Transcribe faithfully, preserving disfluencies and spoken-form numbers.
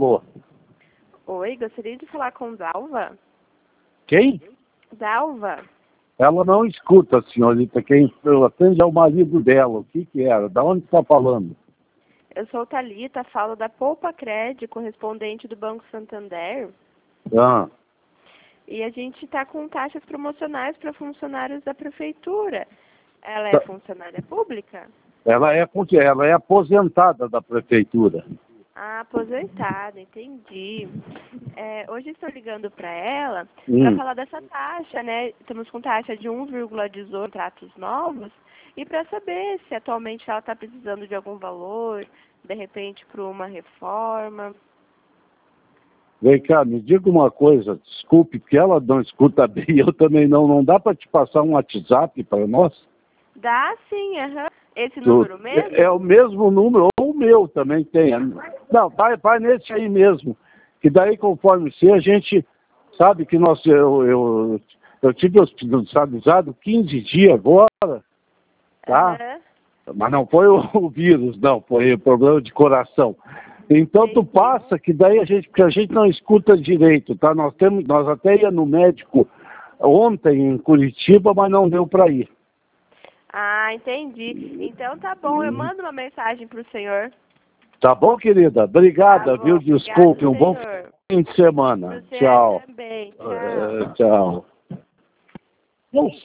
Alô? Oi, gostaria de falar com Dalva. Quem? Dalva. Ela não escuta, senhorita. Quem atende é o marido dela. O que que era? Da onde está falando? Eu sou Thalita, falo da Poupa Cred, correspondente do Banco Santander. Ah, E a gente está com taxas promocionais para funcionários da prefeitura. Ela é Tá. funcionária pública? ela é, ela é aposentada da prefeitura. Ah, aposentada, entendi. É, hoje estou ligando para ela Hum. para falar dessa taxa, né? Estamos com taxa de um vírgula dezoito contratos novos e para saber se atualmente ela está precisando de algum valor, de repente para uma reforma. Vem cá, me diga uma coisa, desculpe, porque ela não escuta bem, eu também não. Não dá para te passar um WhatsApp para nós? Dá sim, aham. Esse Tu- número mesmo? É, é o mesmo número, ou o meu também tem. Não, vai, vai nesse aí mesmo. Que daí, conforme se a gente sabe que nós, eu, eu, eu tive hospitalizado quinze dias agora, tá? Aham. Mas não foi o, o vírus, não, foi o problema de coração. Então tu Entendi. passa que daí a gente, porque a gente não escuta direito, tá? Nós temos, nós até ia no médico ontem em Curitiba, mas não deu para ir. Ah, entendi. Então tá bom, eu mando uma mensagem para o senhor. Tá bom, querida? Obrigada, Tá bom, viu? Desculpe, obrigado, um bom senhor. fim de semana. Para o senhor Tchau. também. Tchau. Eh, tchau. Não sei.